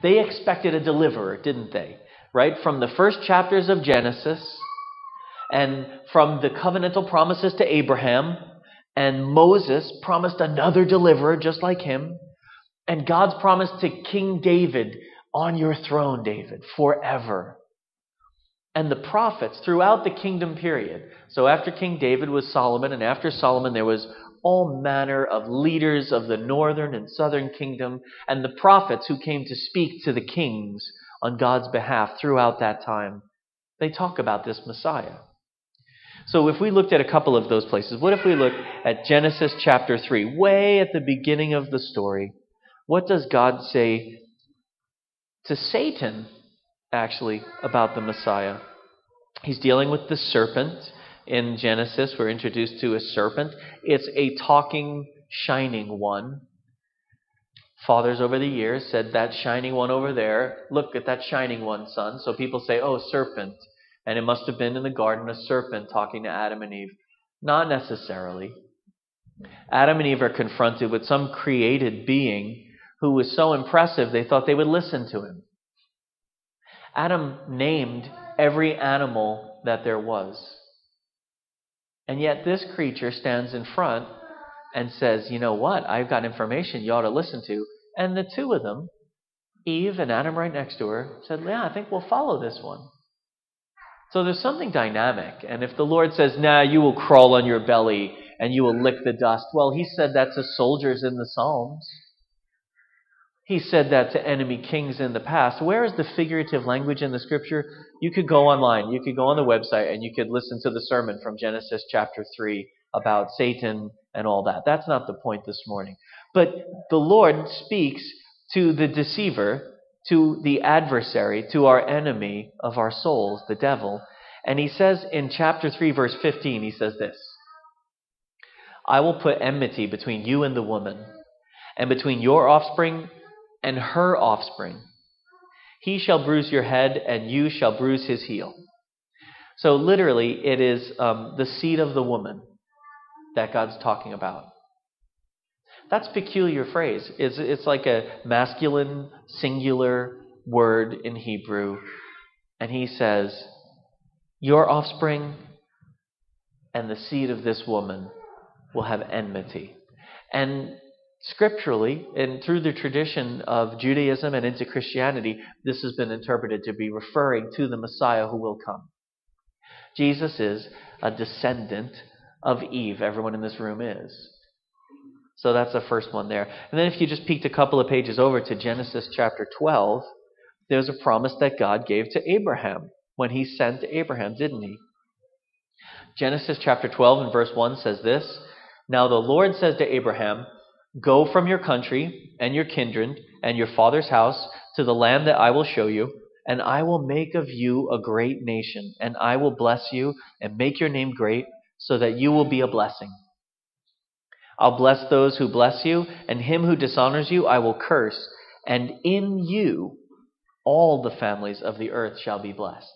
They expected a deliverer, didn't they? Right? From the first chapters of Genesis and from the covenantal promises to Abraham, and Moses promised another deliverer just like him, and God's promise to King David, on your throne, David, forever. And the prophets throughout the kingdom period. So after King David was Solomon, and after Solomon there was all manner of leaders of the northern and southern kingdom, and the prophets who came to speak to the kings on God's behalf throughout that time. They talk about this Messiah. So if we looked at a couple of those places, what if we look at Genesis chapter 3, way at the beginning of the story? What does God say to Satan, actually, about the Messiah? He's dealing with the serpent. In Genesis, we're introduced to a serpent. It's a talking, shining one. Fathers over the years said, that shining one over there, look at that shining one, son. So people say, oh, serpent. And it must have been in the garden a serpent talking to Adam and Eve. Not necessarily. Adam and Eve are confronted with some created being who was so impressive they thought they would listen to him. Adam named every animal that there was. And yet this creature stands in front and says, you know what, I've got information you ought to listen to. And the two of them, Eve and Adam right next to her, said, yeah, I think we'll follow this one. So there's something dynamic. And if the Lord says, nah, you will crawl on your belly and you will lick the dust. Well, he said that to soldiers in the Psalms. He said that to enemy kings in the past. Where is the figurative language in the scripture? You could go online. You could go on the website and you could listen to the sermon from Genesis chapter 3 about Satan and all that. That's not the point this morning. But the Lord speaks to the deceiver, to the adversary, to our enemy of our souls, the devil. And he says in chapter 3, verse 15, he says this, I will put enmity between you and the woman, and between your offspring and her offspring. He shall bruise your head, and you shall bruise his heel. So literally, it is the seed of the woman that God's talking about. That's a peculiar phrase. It's like a masculine, singular word in Hebrew. And he says, your offspring and the seed of this woman will have enmity. And scripturally, and through the tradition of Judaism and into Christianity, this has been interpreted to be referring to the Messiah who will come. Jesus is a descendant of Eve. Everyone in this room is. So that's the first one there. And then if you just peeked a couple of pages over to Genesis chapter 12, there's a promise that God gave to Abraham when he sent Abraham, didn't he? Genesis chapter 12 and verse 1 says this, now the Lord says to Abraham, go from your country and your kindred and your father's house to the land that I will show you, and I will make of you a great nation, and I will bless you and make your name great so that you will be a blessing. I'll bless those who bless you, and him who dishonors you I will curse, and in you all the families of the earth shall be blessed.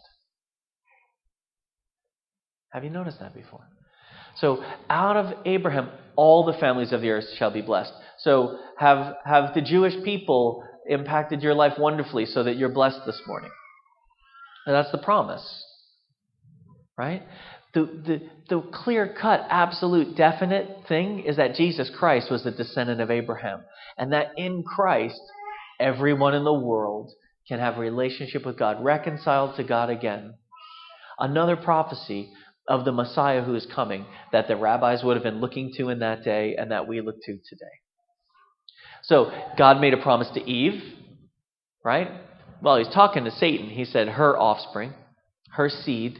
Have you noticed that before? So out of Abraham, all the families of the earth shall be blessed. So have the Jewish people impacted your life wonderfully so that you're blessed this morning? And that's the promise, right? The clear-cut, absolute, definite thing is that Jesus Christ was the descendant of Abraham. And that in Christ, everyone in the world can have a relationship with God, reconciled to God again. Another prophecy of the Messiah who is coming that the rabbis would have been looking to in that day and that we look to today. So God made a promise to Eve, right? Well, he's talking to Satan. He said her offspring, her seed.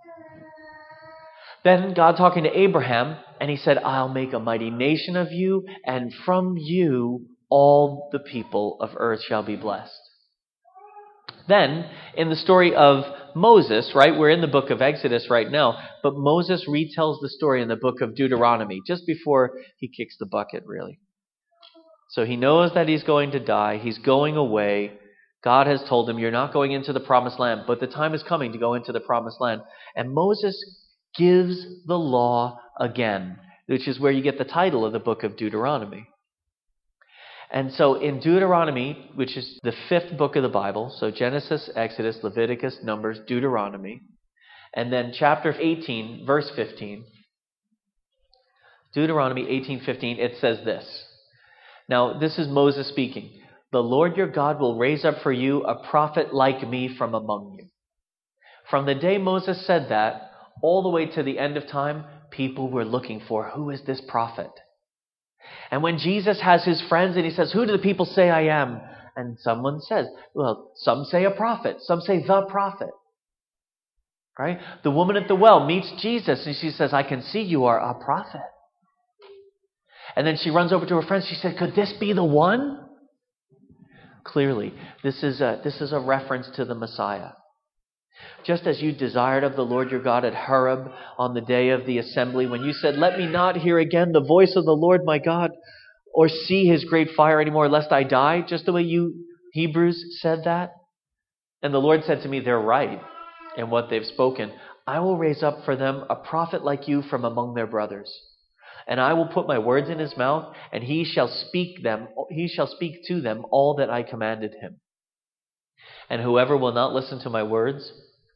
Then God talking to Abraham, and he said, I'll make a mighty nation of you, and from you all the people of earth shall be blessed. Then, in the story of Moses, right, we're in the book of Exodus right now, but Moses retells the story in the book of Deuteronomy, just before he kicks the bucket, really. So he knows that he's going to die. He's going away. God has told him, you're not going into the promised land, but the time is coming to go into the promised land. And Moses gives the law again, which is where you get the title of the book of Deuteronomy. And so in Deuteronomy, which is the 5th book of the Bible, so Genesis, Exodus, Leviticus, Numbers, Deuteronomy, and then chapter 18, verse 15, Deuteronomy 18:15, it says this. Now, this is Moses speaking. The Lord your God will raise up for you a prophet like me from among you. From the day Moses said that, all the way to the end of time, people were looking for, who is this prophet? And when Jesus has his friends and he says, who do the people say I am? And someone says, well, some say a prophet, some say the prophet. Right? The woman at the well meets Jesus and she says, I can see you are a prophet. And then she runs over to her friends. She said, could this be the one? Clearly, this is a reference to the Messiah. Just as you desired of the Lord your God at Horeb on the day of the assembly, when you said, let me not hear again the voice of the Lord my God, or see his great fire anymore, lest I die, just the way you Hebrews said that. And the Lord said to me, they're right in what they've spoken. I will raise up for them a prophet like you from among their brothers. And I will put my words in his mouth, and he shall speak to them all that I commanded him. And whoever will not listen to my words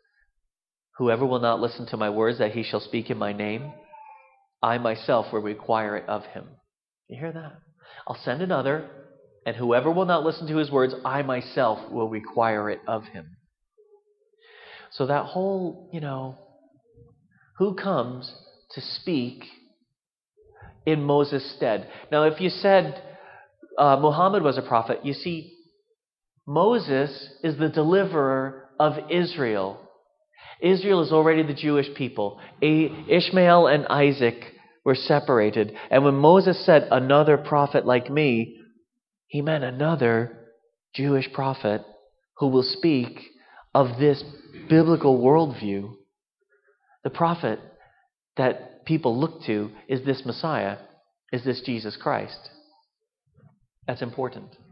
that he shall speak in my name, I myself will require it of him. You hear that? I'll send another, and whoever will not listen to his words, I myself will require it of him. So that whole, who comes to speak in Moses' stead? Now, if you said Muhammad was a prophet, you see, Moses is the deliverer of Israel. Israel is already the Jewish people. Ishmael and Isaac were separated. And when Moses said, another prophet like me, he meant another Jewish prophet who will speak of this biblical worldview. The prophet that people look to is this Messiah, is this Jesus Christ. That's important.